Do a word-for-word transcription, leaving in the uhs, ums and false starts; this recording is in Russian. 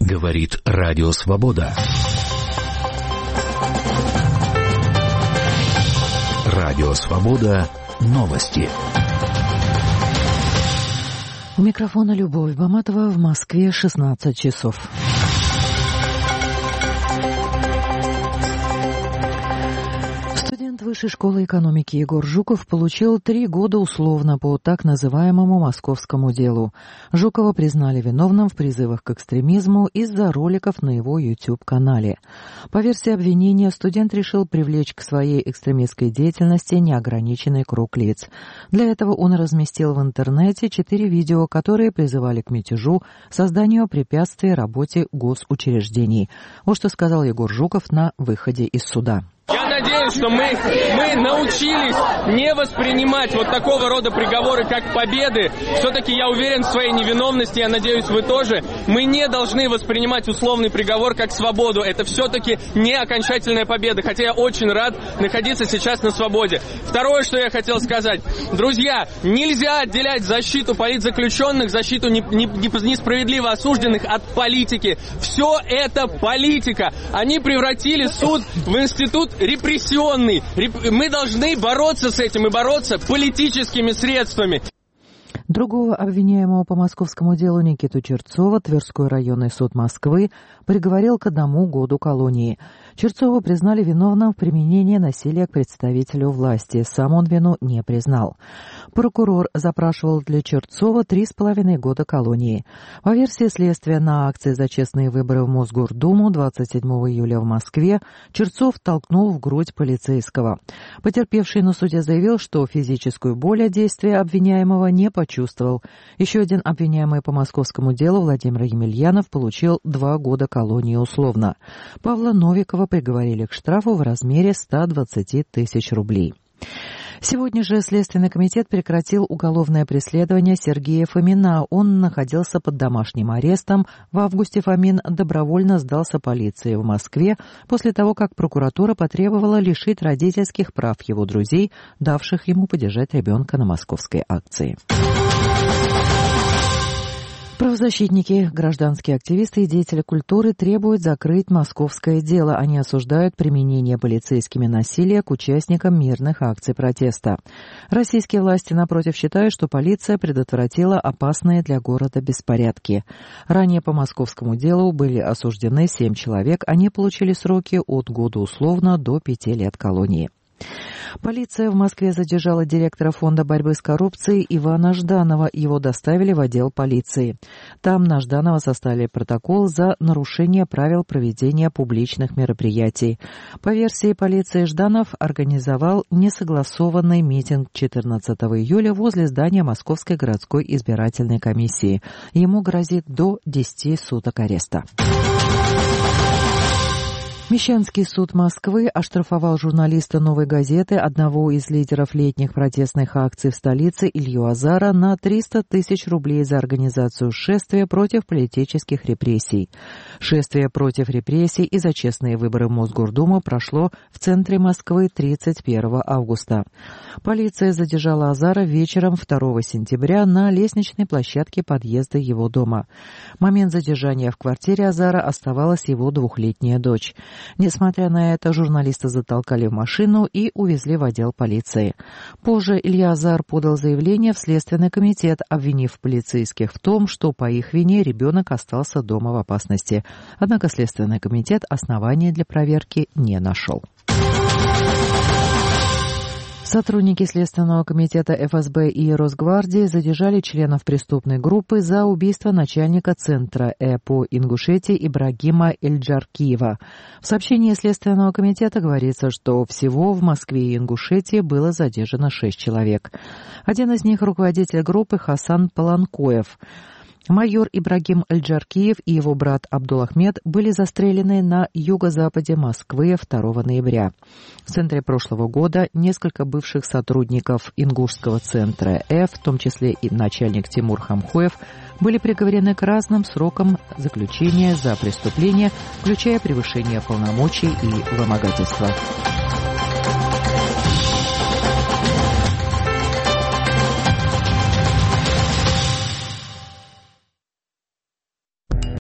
Говорит Радио Свобода. Радио Свобода. Новости. У микрофона Любовь Баматова. В Москве шестнадцать часов. Высшей школы экономики Егор Жуков получил три года условно по так называемому московскому делу. Жукова признали виновным в призывах к экстремизму из-за роликов на его YouTube-канале. По версии обвинения, студент решил привлечь к своей экстремистской деятельности неограниченный круг лиц. Для этого он разместил в интернете четыре видео, которые призывали к мятежу, созданию препятствий работе госучреждений. Вот что сказал Егор Жуков на выходе из суда. Я надеюсь, что мы, мы научились не воспринимать вот такого рода приговоры как победы. Все-таки я уверен в своей невиновности, я надеюсь, вы тоже. Мы не должны воспринимать условный приговор как свободу. Это все-таки не окончательная победа, хотя я очень рад находиться сейчас на свободе. Второе, что я хотел сказать. Друзья, нельзя отделять защиту политзаключенных, защиту не, не, несправедливо осужденных от политики. Все это политика. Они превратили суд в институт репрессионный. Мы должны бороться с этим и бороться политическими средствами. Другого обвиняемого по московскому делу Никиту Черцова Тверской районный суд Москвы приговорил к одному году колонии. Черцова признали виновным в применении насилия к представителю власти. Сам он вину не признал. Прокурор запрашивал для Черцова три с половиной года колонии. По версии следствия, на акции за честные выборы в Мосгордуму двадцать седьмого июля в Москве Черцов толкнул в грудь полицейского. Потерпевший на суде заявил, что физическую боль от действия обвиняемого не почувствовал. Еще один обвиняемый по московскому делу Владимир Емельянов получил два года колонии условно. Павла Новикова приговорили к штрафу в размере ста двадцати тысяч рублей. Сегодня же Следственный комитет прекратил уголовное преследование Сергея Фомина. Он находился под домашним арестом. В августе Фомин добровольно сдался полиции в Москве после того, как прокуратура потребовала лишить родительских прав его друзей, давших ему подержать ребенка на московской акции. Правозащитники, гражданские активисты и деятели культуры требуют закрыть московское дело. Они осуждают применение полицейскими насилия к участникам мирных акций протеста. Российские власти, напротив, считают, что полиция предотвратила опасные для города беспорядки. Ранее по московскому делу были осуждены семь человек. Они получили сроки от года условно до пяти лет колонии. Полиция в Москве задержала директора Фонда борьбы с коррупцией Ивана Жданова. Его доставили в отдел полиции. Там на Жданова составили протокол за нарушение правил проведения публичных мероприятий. По версии полиции, Жданов организовал несогласованный митинг четырнадцатого июля возле здания Московской городской избирательной комиссии. Ему грозит до десяти суток ареста. Мещанский суд Москвы оштрафовал журналиста «Новой газеты», одного из лидеров летних протестных акций в столице, Илью Азара, на триста тысяч рублей за организацию шествия против политических репрессий. Шествие против репрессий и за честные выборы в Мосгордуму прошло в центре Москвы тридцать первого августа. Полиция задержала Азара вечером второго сентября на лестничной площадке подъезда его дома. В момент задержания в квартире Азара оставалась его двухлетняя дочь. Несмотря на это, журналиста затолкали в машину и увезли в отдел полиции. Позже Илья Азар подал заявление в Следственный комитет, обвинив полицейских в том, что по их вине ребенок остался дома в опасности. Однако Следственный комитет оснований для проверки не нашел. Сотрудники Следственного комитета эф эс бэ и Росгвардии задержали членов преступной группы за убийство начальника Центра Э по Ингушетии Ибрагима Эльджаркиева. В сообщении Следственного комитета говорится, что всего в Москве и Ингушетии было задержано шесть человек. Один из них — руководитель группы Хасан Паланкоев. Майор Ибрагим Эльджаркиев и его брат Абдулахмед были застрелены на юго-западе Москвы второго ноября. В центре прошлого года несколько бывших сотрудников Ингушского центра Э, в том числе и начальник Тимур Хамхоев, были приговорены к разным срокам заключения за преступления, включая превышение полномочий и вымогательство.